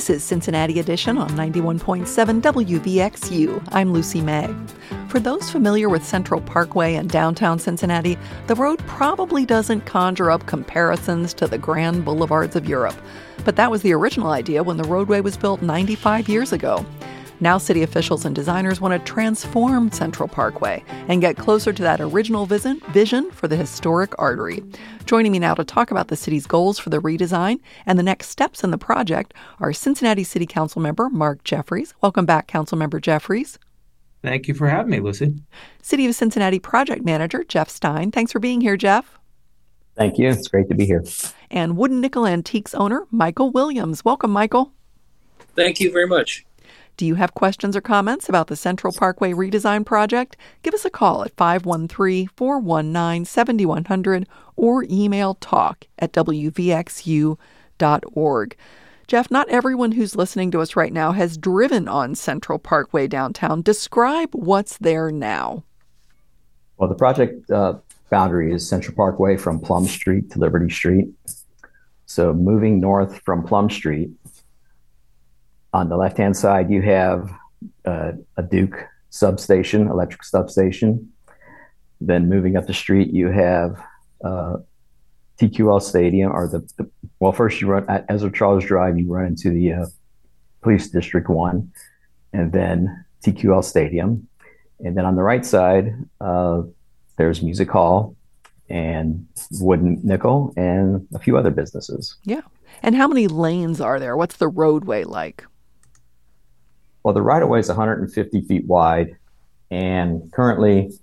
This is Cincinnati Edition on 91.7 WVXU. I'm Lucy May. For those familiar with Central Parkway and downtown Cincinnati, the road probably doesn't conjure up comparisons to the grand boulevards of Europe. But that was the original idea when the roadway was built 95 years ago. Now city officials and designers want to transform Central Parkway and get closer to that original vision for the historic artery. Joining me now to talk about the city's goals for the redesign and the next steps in the project are Cincinnati City Council member Mark Jeffries. Welcome back, Councilmember Jeffries. Thank you for having me, Lucy. City of Cincinnati Project Manager Jeff Stein. Thanks for being here, Jeff. Thank you. It's great to be here. And Wooden Nickel Antiques owner Michael Williams. Welcome, Michael. Thank you very much. Do you have questions or comments about the Central Parkway redesign project? Give us a call at 513-419-7100 or email talk@wvxu.org. Jeff, not everyone who's listening to us right now has driven on Central Parkway downtown. Describe what's there now. Well, the project boundary is Central Parkway from Plum Street to Liberty Street. So moving north from Plum Street, on the left-hand side, you have a Duke substation, electric substation. Then moving up the street, you have TQL Stadium, or first you run at Ezra Charles Drive, you run into the Police District 1, and then TQL Stadium. And then on the right side, there's Music Hall and Wooden Nickel and a few other businesses. Yeah. And how many lanes are there? What's the roadway like? Well, the right-of-way is 150 feet wide, and currently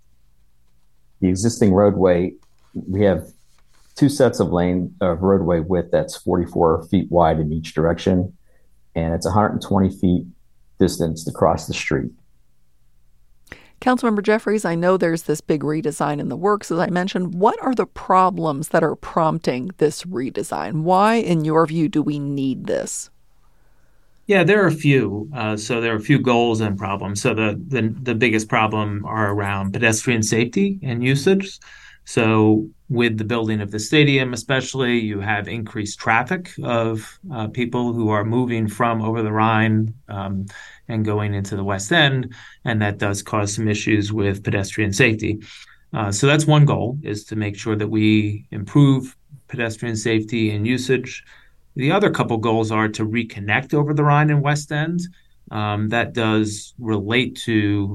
the existing roadway, we have two sets of roadway width that's 44 feet wide in each direction, and it's 120 feet distance to cross the street. Councilmember Jeffries, I know there's this big redesign in the works, as I mentioned. What are the problems that are prompting this redesign? Why, in your view, do we need this? Yeah, there are a few. So there are a few goals and problems. So the biggest problem are around pedestrian safety and usage. So with the building of the stadium, especially, you have increased traffic of people who are moving from over the Rhine and going into the West End, and that does cause some issues with pedestrian safety. So that's one goal, is to make sure that we improve pedestrian safety and usage. The other couple goals are to reconnect over the Rhine and West End. That does relate to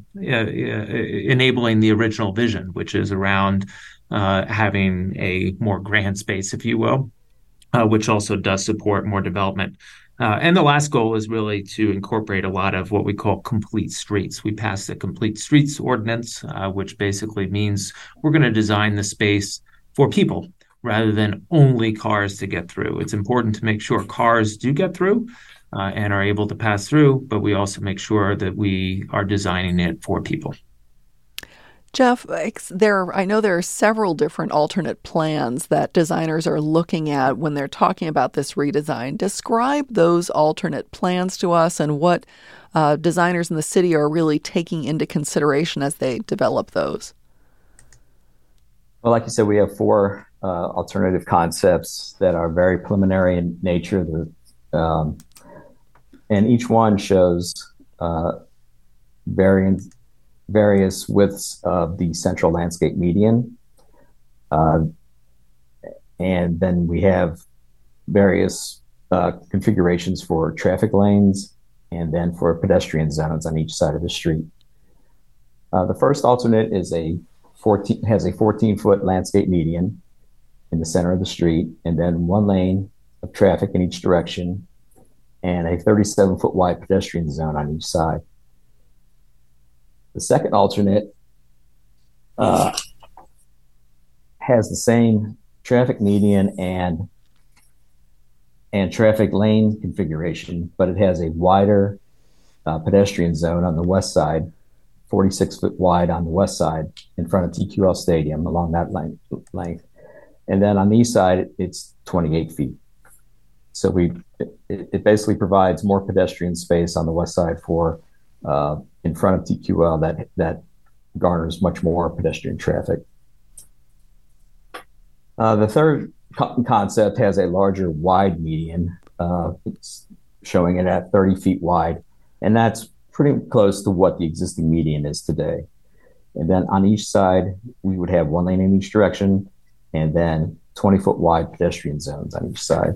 enabling the original vision, which is around having a more grand space, if you will, which also does support more development. And the last goal is really to incorporate a lot of what we call complete streets. We passed the Complete Streets Ordinance, which basically means we're going to design the space for people rather than only cars to get through. It's important to make sure cars do get through and are able to pass through, but we also make sure that we are designing it for people. Jeff, I know there are several different alternate plans that designers are looking at when they're talking about this redesign. Describe those alternate plans to us and what designers in the city are really taking into consideration as they develop those. Well, like you said, we have four alternative concepts that are very preliminary in nature. And each one shows various widths of the central landscape median. And then we have various configurations for traffic lanes and then for pedestrian zones on each side of the street. The first alternate is has a 14-foot landscape median in the center of the street, and then one lane of traffic in each direction, and a 37-foot wide pedestrian zone on each side. The second alternate has the same traffic median and traffic lane configuration, but it has a wider pedestrian zone on the west side, 46 foot wide on the west side in front of TQL Stadium along that length. And then on the east side, it's 28 feet. So it basically provides more pedestrian space on the west side for in front of TQL that garners much more pedestrian traffic. The third concept has a larger wide median It's showing it at 30 feet wide, and that's pretty close to what the existing median is today. And then on each side, we would have one lane in each direction, and then 20-foot wide pedestrian zones on each side.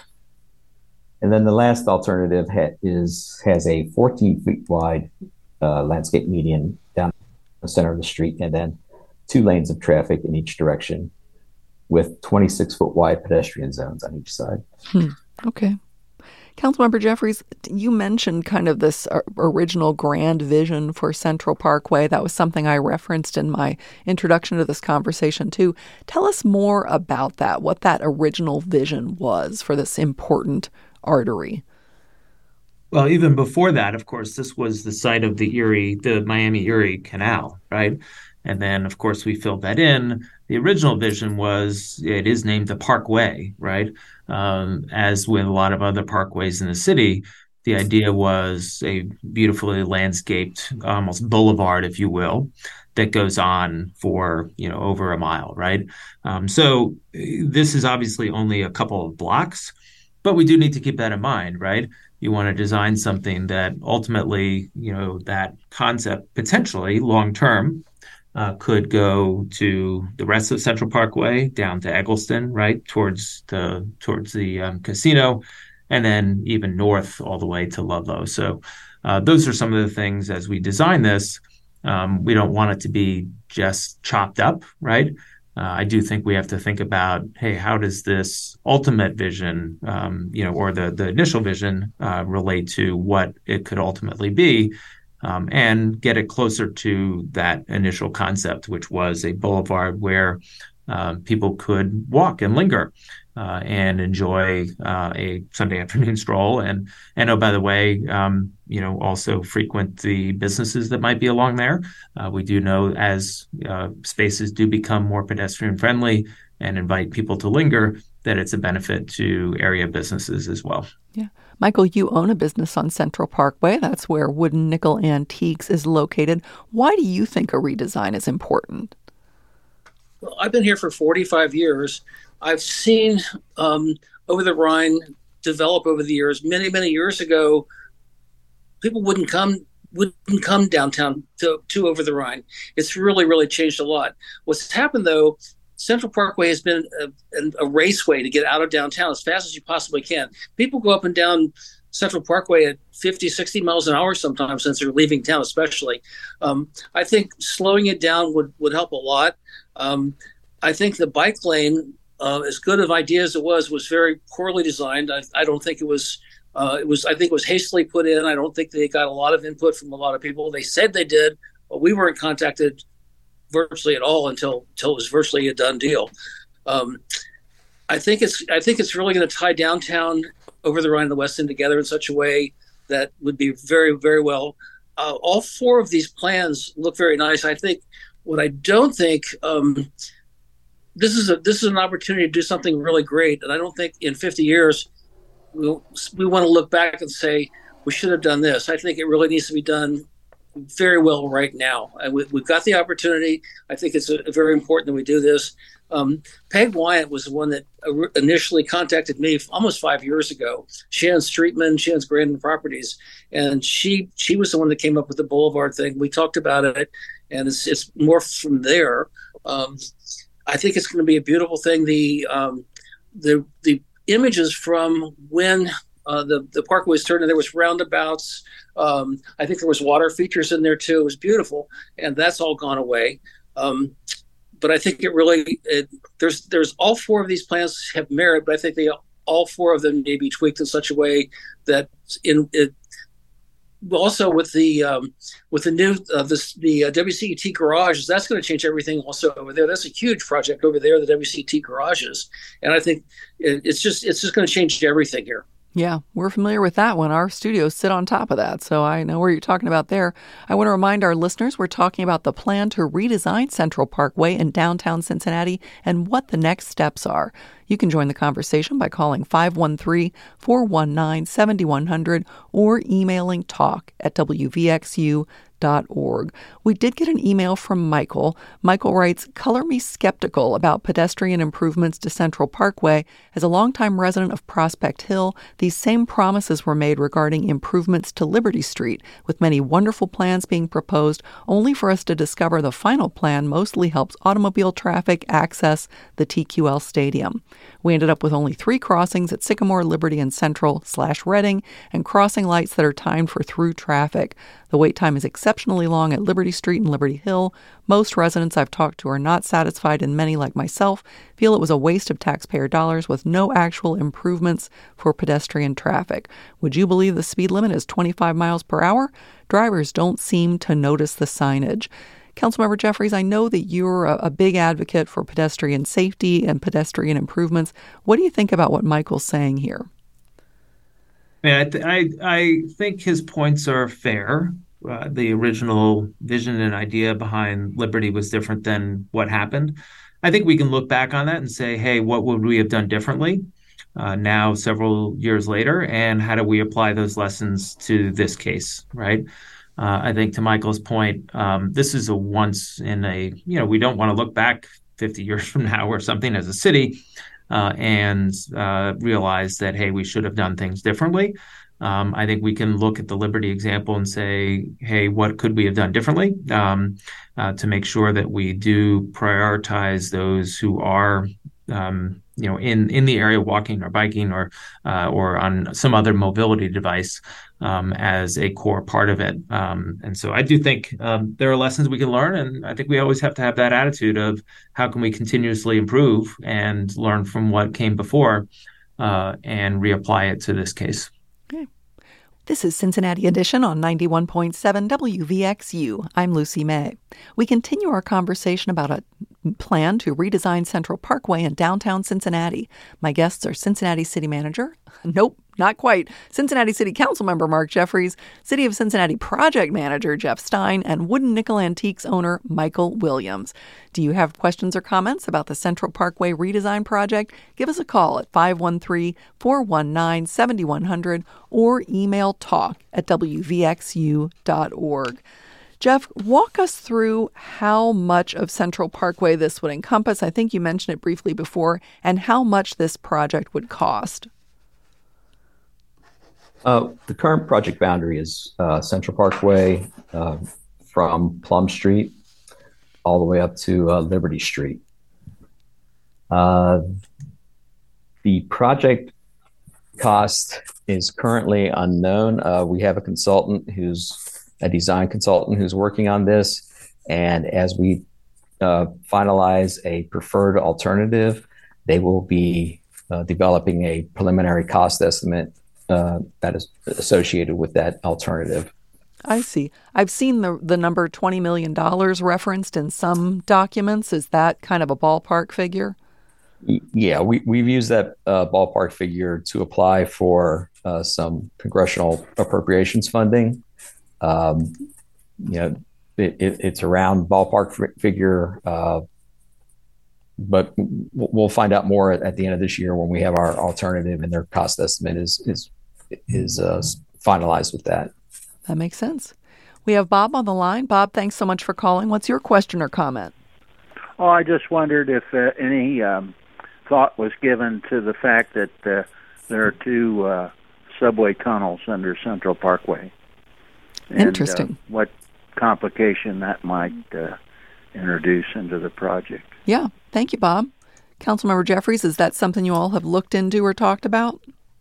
And then the last alternative has a 14 feet wide landscape median down the center of the street, and then 2 lanes of traffic in each direction with 26-foot wide pedestrian zones on each side. Okay. Councilmember Jeffries, you mentioned kind of this original grand vision for Central Parkway. That was something I referenced in my introduction to this conversation, too. Tell us more about that, what that original vision was for this important artery. Well, even before that, of course, this was the site of the Miami-Erie Canal, right? And then, of course, we filled that in. The original vision it is named the Parkway, right? As with a lot of other parkways in the city, the idea was a beautifully landscaped, almost boulevard, if you will, that goes on for, over a mile, right? So this is obviously only a couple of blocks, but we do need to keep that in mind, right? You want to design something that ultimately, that concept potentially long-term could go to the rest of Central Parkway, down to Eggleston, right, towards the casino, and then even north all the way to Ludlow. So those are some of the things as we design this. We don't want it to be just chopped up, right? I do think we have to think about, hey, how does this ultimate vision, or the initial vision relate to what it could ultimately be? And get it closer to that initial concept, which was a boulevard where people could walk and linger and enjoy a Sunday afternoon stroll. And oh, by the way, also frequent the businesses that might be along there. We do know as spaces do become more pedestrian friendly and invite people to linger, that it's a benefit to area businesses as well. Yeah. Michael, you own a business on Central Parkway. That's where Wooden Nickel Antiques is located. Why do you think a redesign is important? Well, I've been here for 45 years. I've seen Over the Rhine develop over the years. Many, many years ago, people wouldn't come downtown to Over the Rhine. It's really, really changed a lot. What's happened, though, Central Parkway has been a raceway to get out of downtown as fast as you possibly can. People go up and down Central Parkway at 50, 60 miles an hour sometimes since they're leaving town, especially. I think slowing it down would help a lot. I think the bike lane, as good of idea as it was very poorly designed. I don't think it was. I think it was hastily put in. I don't think they got a lot of input from a lot of people. They said they did, but we weren't contacted virtually at all until it was virtually a done deal. I think it's really going to tie downtown, Over the Rhine, and the West End together in such a way that would be very, very well. All 4 of these plans look very nice. I think what I don't think this is an opportunity to do something really great, and I don't think in 50 years we want to look back and say we should have done this. I think it really needs to be done very well right now. We've got the opportunity. I think it's very important that we do this. Peg Wyatt was the one that initially contacted me almost 5 years ago. Shan's Grandin Properties, and she was the one that came up with the boulevard thing. We talked about it, and it's more from there. I think it's going to be a beautiful thing. The images from when the parkway was turned, and there was roundabouts. I think there was water features in there too. It was beautiful, and that's all gone away. But I think there's all 4 of these plans have merit, but I think all 4 of them need to be tweaked in such a way that also with the new the WCET garages, that's going to change everything also over there. That's a huge project over there, the WCET garages, and I think it's just going to change everything here. Yeah, we're familiar with that one. Our studios sit on top of that, so I know what you're talking about there. I want to remind our listeners we're talking about the plan to redesign Central Parkway in downtown Cincinnati and what the next steps are. You can join the conversation by calling 513-419-7100 or emailing talk@wvxu.org. We did get an email from Michael. Michael writes, "Color me skeptical about pedestrian improvements to Central Parkway. As a longtime resident of Prospect Hill, these same promises were made regarding improvements to Liberty Street, with many wonderful plans being proposed, only for us to discover the final plan mostly helps automobile traffic access the TQL Stadium. We ended up with only 3 crossings at Sycamore, Liberty, and Central/Reading, and crossing lights that are timed for through traffic. The wait time is exceptionally long at Liberty Street and Liberty Hill. Most residents I've talked to are not satisfied, and many, like myself, feel it was a waste of taxpayer dollars with no actual improvements for pedestrian traffic. Would you believe the speed limit is 25 miles per hour? Drivers don't seem to notice the signage." Councilmember Jeffries, I know that you're a big advocate for pedestrian safety and pedestrian improvements. What do you think about what Michael's saying here? Yeah, I think his points are fair. The original vision and idea behind Liberty was different than what happened. I think we can look back on that and say, hey, what would we have done differently now several years later? And how do we apply those lessons to this case, right? I think to Michael's point, this is a once in a, we don't want to look back 50 years from now or something as a city and realize that, hey, we should have done things differently. I think we can look at the Liberty example and say, hey, what could we have done differently to make sure that we do prioritize those who are in the area walking or biking or on some other mobility device as a core part of it. And so I do think there are lessons we can learn, and I think we always have to have that attitude of how can we continuously improve and learn from what came before and reapply it to this case. Okay. This is Cincinnati Edition on 91.7 WVXU. I'm Lucy May. We continue our conversation about a plan to redesign Central Parkway in downtown Cincinnati. My guests are Cincinnati City Manager, nope, not quite, Cincinnati City Council Member Mark Jeffries, City of Cincinnati Project Manager Jeff Stein, and Wooden Nickel Antiques owner Michael Williams. Do you have questions or comments about the Central Parkway redesign project? Give us a call at 513-419-7100 or email talk@wvxu.org. Jeff, walk us through how much of Central Parkway this would encompass. I think you mentioned it briefly before, and how much this project would cost. The current project boundary is Central Parkway from Plum Street all the way up to Liberty Street. The project cost is currently unknown. We have a design consultant who's working on this, and as we finalize a preferred alternative, they will be developing a preliminary cost estimate that is associated with that alternative. I see. I've seen the number $20 million referenced in some documents. Is that kind of a ballpark figure? Yeah, we've used that ballpark figure to apply for some congressional appropriations funding. It's around ballpark figure, but we'll find out more at the end of this year when we have our alternative and their cost estimate is finalized with that. That makes sense. We have Bob on the line. Bob, thanks so much for calling. What's your question or comment? Oh, I just wondered if any thought was given to the fact that there are 2 subway tunnels under Central Parkway. Interesting. What complication that might introduce into the project. Yeah. Thank you, Bob. Councilmember Jeffries, is that something you all have looked into or talked about?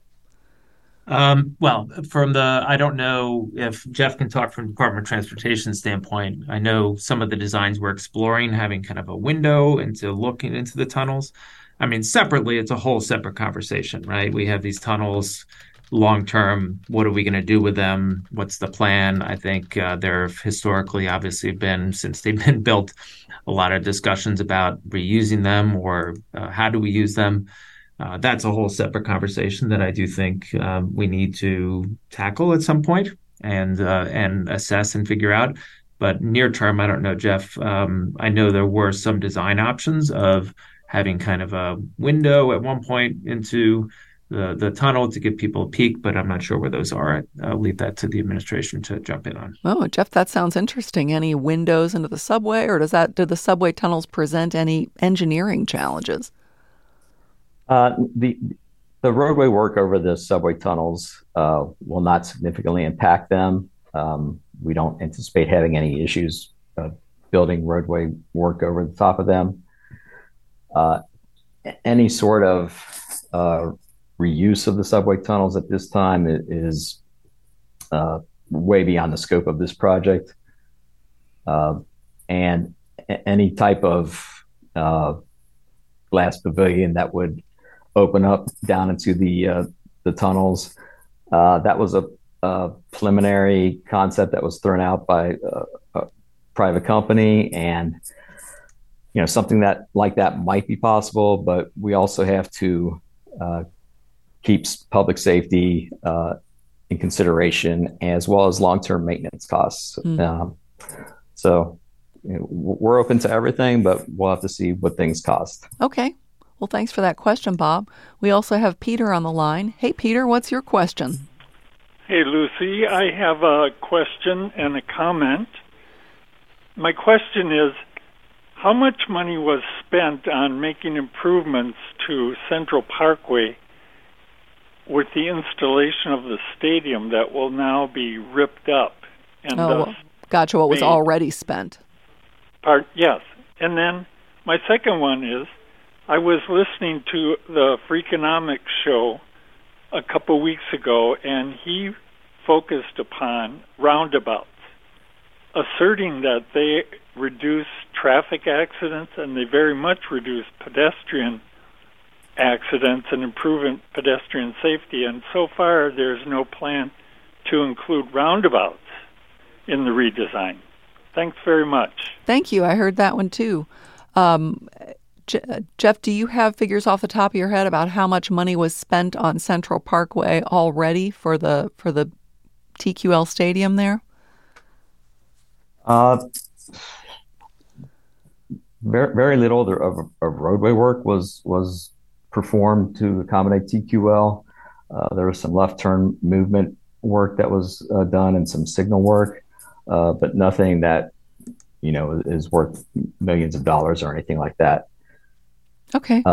Well, I don't know if Jeff can talk from Department of Transportation standpoint. I know some of the designs we're exploring having kind of a window into looking into the tunnels. I mean, separately, it's a whole separate conversation, right? We have these tunnels long term. What are we going to do with them? What's the plan? I think there have historically obviously been, since they've been built, a lot of discussions about reusing them or how do we use them. That's a whole separate conversation that I do think we need to tackle at some point and assess and figure out. But near term, I don't know, Jeff. I know there were some design options of having kind of a window at one point into the tunnel to give people a peek, but I'm not sure where those are. I'll leave that to the administration to jump in on. Oh, Jeff, that sounds interesting. Any windows into the subway, or do the subway tunnels present any engineering challenges? The roadway work over the subway tunnels will not significantly impact them. We don't anticipate having any issues building roadway work over the top of them. Any sort of reuse of the subway tunnels at this time is way beyond the scope of this project. And any type of glass pavilion that would open up down into the tunnels, that was a preliminary concept that was thrown out by a private company, and something that like that might be possible, but we also have to keep public safety in consideration, as well as long-term maintenance costs. So we're open to everything, but we'll have to see what things cost. Okay. Well, thanks for that question, Bob. We also have Peter on the line. Hey, Peter, what's your question? Hey, Lucy. I have a question and a comment. My question is, how much money was spent on making improvements to Central Parkway with the installation of the stadium that will now be ripped up? And gotcha. What was already spent? Yes. And then my second one is, I was listening to the Freakonomics show a couple weeks ago, and he focused upon roundabouts, asserting that they reduce traffic accidents and they very much reduce pedestrian accidents and improve pedestrian safety. And so far, there's no plan to include roundabouts in the redesign. Thanks very much. Thank you. I heard that one too. Jeff, do you have figures off the top of your head about how much money was spent on Central Parkway already for the TQL Stadium there? Very little of roadway work was performed to accommodate TQL. There was some left turn movement work that was done and some signal work, but nothing that is worth millions of dollars or anything like that. Okay.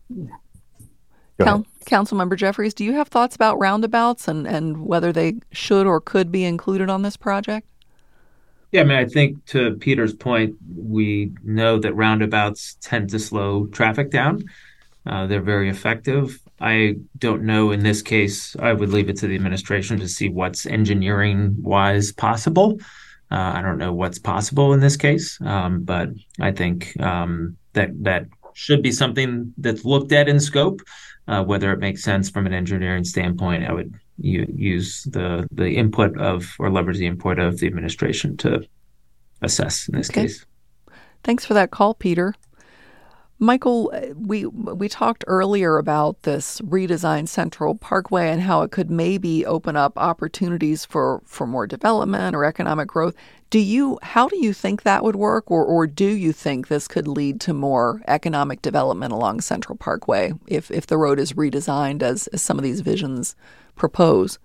Councilmember Jeffries, do you have thoughts about roundabouts and whether they should or could be included on this project? Yeah, I mean, I think to Peter's point, we know that roundabouts tend to slow traffic down. They're very effective. I don't know in this case. I would leave it to the administration to see what's engineering-wise possible. I don't know what's possible in this case, but I think that should be something that's looked at in scope. Whether it makes sense from an engineering standpoint, I would use the input of or leverage the input of the administration to assess in this case. Thanks for that call, Peter. Michael, we talked earlier about this redesigned Central Parkway and how it could maybe open up opportunities for more development or economic growth. How do you think that would work, or do you think this could lead to more economic development along Central Parkway if the road is redesigned as some of these visions propose?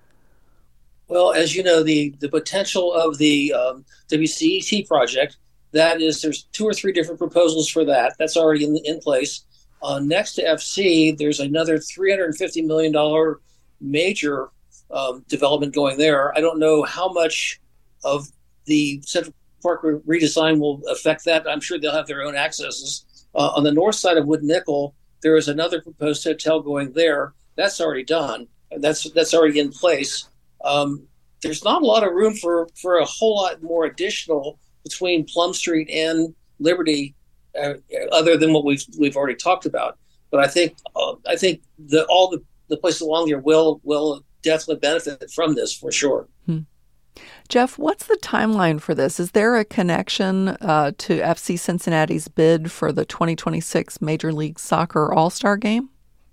Well, as you know, the potential of the WCET project, there's 2 or 3 different proposals for that. That's already in place. Next to FC, there's another $350 million major development going there. I don't know how much of the Central Park redesign will affect that. I'm sure they'll have their own accesses. On the north side of Wood Nickel, there is another proposed hotel going there. That's already done. That's already in place. There's not a lot of room for a whole lot more additional between Plum Street and Liberty, other than what we've already talked about. But I think all the places along there will definitely benefit from this for sure. Jeff, what's the timeline for this? Is there a connection to FC Cincinnati's bid for the 2026 Major League Soccer All-Star Game?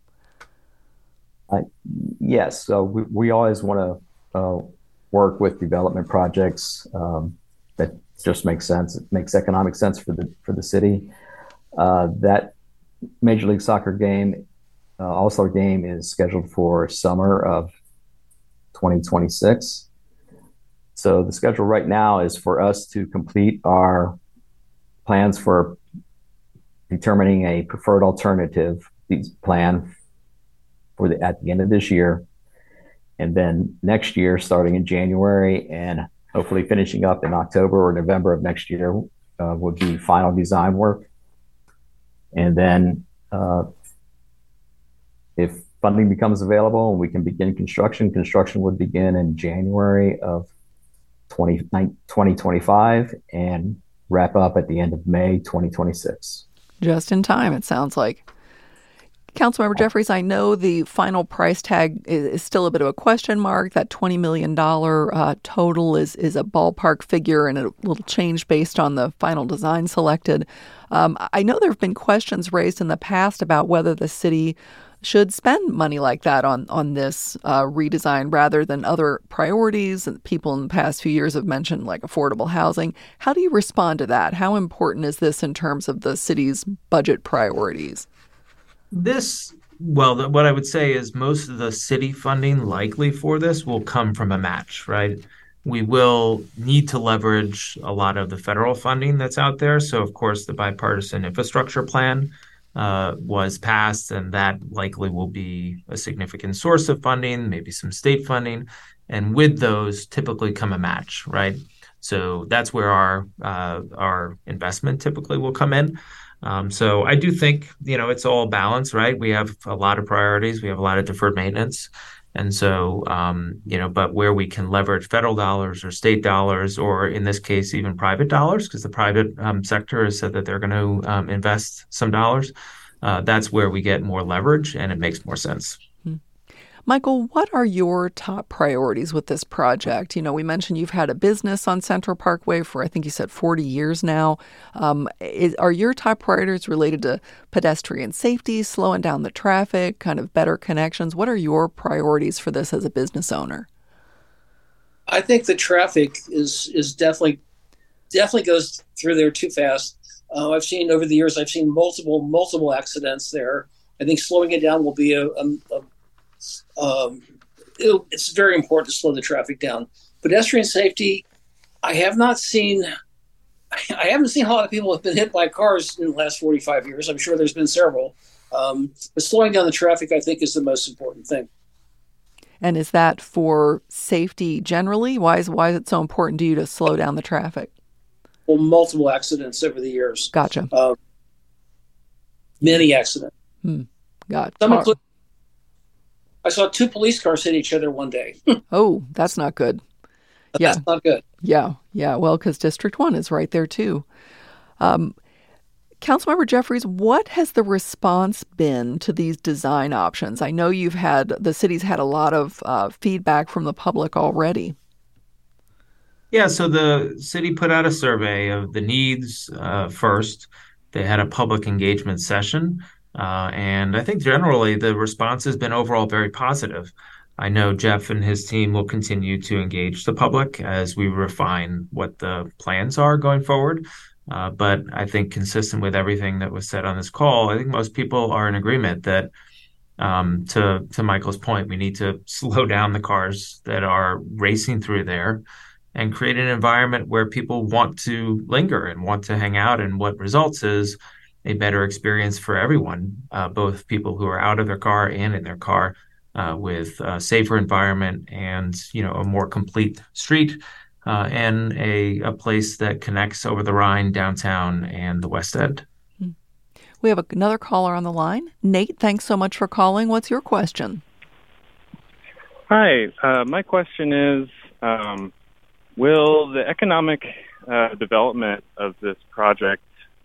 Yes. So we always want to work with development projects that just makes sense. It makes economic sense for the city. That Major League Soccer game All-Star Game is scheduled for summer of 2026. So the schedule right now is for us to complete our plans for determining a preferred alternative plan at the end of this year. And then next year, starting in January and hopefully finishing up in October or November of next year, would be final design work. And then if funding becomes available and we can begin construction would begin in January of 2025 and wrap up at the end of May 2026. Just in time, it sounds like. Councilmember Jeffries, I know the final price tag is still a bit of a question mark. That $20 million total is a ballpark figure, and it will change based on the final design selected. I know there have been questions raised in the past about whether the city should spend money like that on this redesign rather than other priorities. People in the past few years have mentioned like affordable housing. How do you respond to that? How important is this in terms of the city's budget priorities? What I would say is most of the city funding likely for this will come from a match, right? We will need to leverage a lot of the federal funding that's out there. So, of course, the bipartisan infrastructure plan was passed, and that likely will be a significant source of funding, maybe some state funding. And with those typically come a match, right? So that's where our investment typically will come in. So I do think, it's all balanced, right? We have a lot of priorities. We have a lot of deferred maintenance. And so, but where we can leverage federal dollars or state dollars, or in this case, even private dollars, because the private sector has said that they're going to invest some dollars, that's where we get more leverage and it makes more sense. Michael, what are your top priorities with this project? We mentioned you've had a business on Central Parkway for, I think you said 40 years now. Are your top priorities related to pedestrian safety, slowing down the traffic, kind of better connections? What are your priorities for this as a business owner? I think the traffic is definitely goes through there too fast. I've seen multiple accidents there. I think slowing it down will be it's very important to slow the traffic down. Pedestrian safety, I haven't seen a lot of people have been hit by cars in the last 45 years. I'm sure there's been several. But slowing down the traffic, I think, is the most important thing. And is that for safety generally? Why is it so important to you to slow down the traffic? Well, multiple accidents over the years. Gotcha. Many accidents. Gotcha. I saw 2 police cars hit each other one day. Oh, that's not good. Yeah. That's not good. Yeah. Well, because District 1 is right there, too. Councilmember Jeffries, what has the response been to these design options? I know the city's had a lot of feedback from the public already. Yeah, so the city put out a survey of the needs first. They had a public engagement session. And I think generally the response has been overall very positive. I know Jeff and his team will continue to engage the public as we refine what the plans are going forward. But I think consistent with everything that was said on this call, I think most people are in agreement that, to Michael's point, we need to slow down the cars that are racing through there and create an environment where people want to linger and want to hang out. And what results is a better experience for everyone, both people who are out of their car and in their car, with a safer environment and, a more complete street and a place that connects over the Rhine, downtown, and the West End. We have another caller on the line. Nate, thanks so much for calling. What's your question? Hi. My question is, will the economic development of this project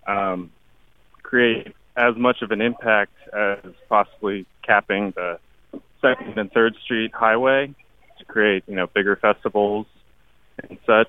create as much of an impact as possibly capping the 2nd and 3rd Street highway to create, bigger festivals and such?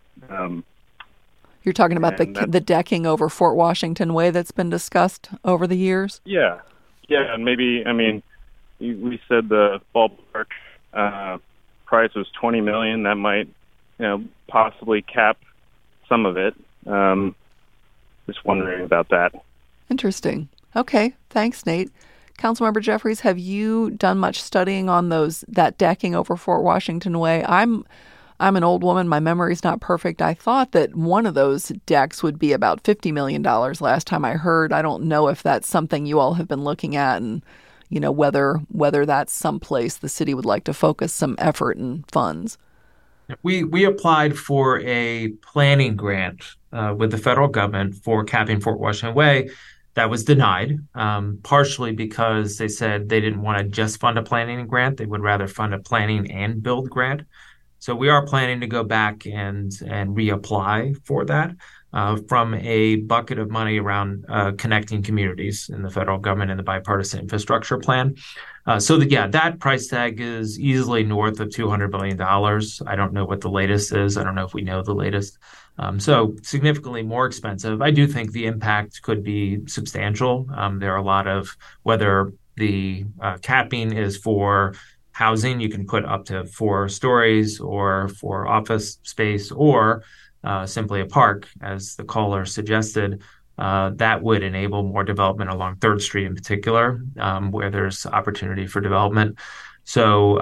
You're talking about the decking over Fort Washington Way that's been discussed over the years? Yeah, and maybe, we said the ballpark price was $20 million. That might, possibly cap some of it. Just wondering about that. Interesting. Okay. Thanks, Nate. Councilmember Jeffries, have you done much studying on that decking over Fort Washington Way? I'm an old woman. My memory's not perfect. I thought that one of those decks would be about $50 million last time I heard. I don't know if that's something you all have been looking at, and whether that's someplace the city would like to focus some effort and funds. We applied for a planning grant with the federal government for capping Fort Washington Way. That was denied, partially because they said they didn't want to just fund a planning grant. They would rather fund a planning and build grant. So we are planning to go back and reapply for that from a bucket of money around connecting communities in the federal government and the bipartisan infrastructure plan. That price tag is easily north of $200 billion. I don't know what the latest is. I don't know if we know the latest. So significantly more expensive. I do think the impact could be substantial. There are a lot of, whether the capping is for housing, you can put up to 4 stories, or for office space, or simply a park, as the caller suggested. That would enable more development along 3rd Street in particular, where there's opportunity for development. So,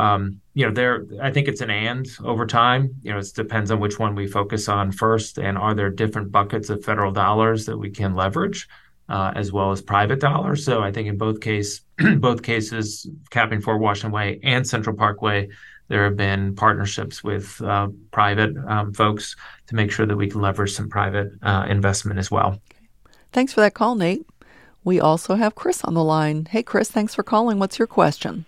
I think it's an and over time. It depends on which one we focus on first, and are there different buckets of federal dollars that we can leverage, as well as private dollars. So I think in both cases, capping Fort Washington Way and Central Parkway, there have been partnerships with private folks to make sure that we can leverage some private investment as well. Thanks for that call, Nate. We also have Chris on the line. Hey, Chris, thanks for calling. What's your question?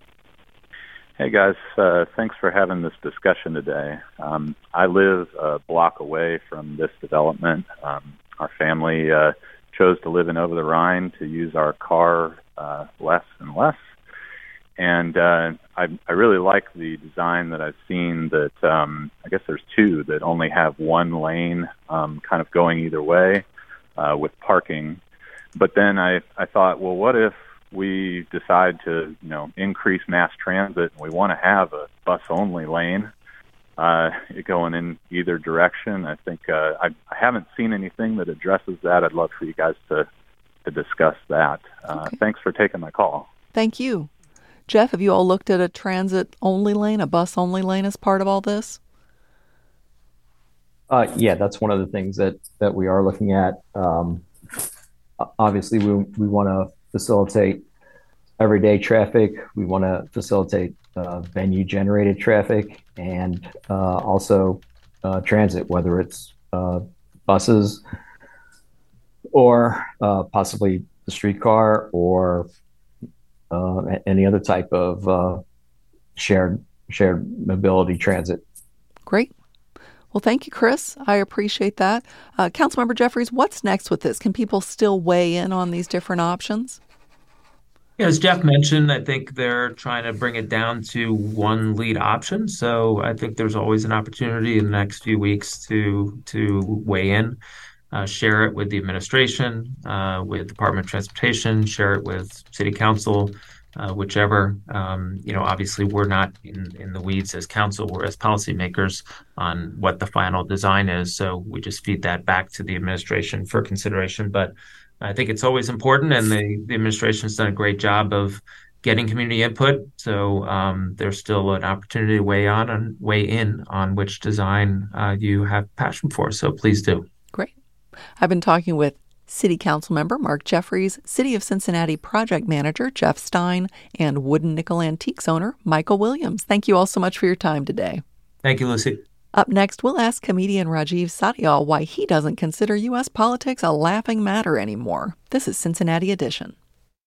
Hey, guys. Thanks for having this discussion today. I live a block away from this development. Our family chose to live in Over the Rhine to use our car less and less. And I really like the design that I've seen that I guess there's 2 that only have 1 lane kind of going either way with parking. But then I thought, well, what if we decide to increase mass transit and we want to have a bus-only lane going in either direction? I think I haven't seen anything that addresses that. I'd love for you guys to discuss that. Okay. Thanks for taking my call. Thank you. Jeff, have you all looked at a transit-only lane, a bus-only lane as part of all this? Yeah, that's one of the things that we are looking at. Obviously, we want to facilitate everyday traffic. We want to facilitate venue-generated traffic, and also transit, whether it's buses or possibly the streetcar or any other type of shared mobility transit. Great. Well, thank you, Chris. I appreciate that. Councilmember Jeffries, what's next with this? Can people still weigh in on these different options? Yeah, as Jeff mentioned, I think they're trying to bring it down to one lead option. So I think there's always an opportunity in the next few weeks to weigh in, share it with the administration, with Department of Transportation, share it with City Council, whichever. Obviously we're not in the weeds as council, we're as policymakers on what the final design is. So we just feed that back to the administration for consideration. But I think it's always important, and the administration's done a great job of getting community input. So there's still an opportunity to weigh in on which design you have passion for. So please do. Great. I've been talking with City Council member Mark Jeffries, City of Cincinnati project manager Jeff Stein, and Wooden Nickel Antiques owner Michael Williams. Thank you all so much for your time today. Thank you, Lucy. Up next, we'll ask comedian Rajiv Satyal why he doesn't consider U.S. politics a laughing matter anymore. This is Cincinnati Edition.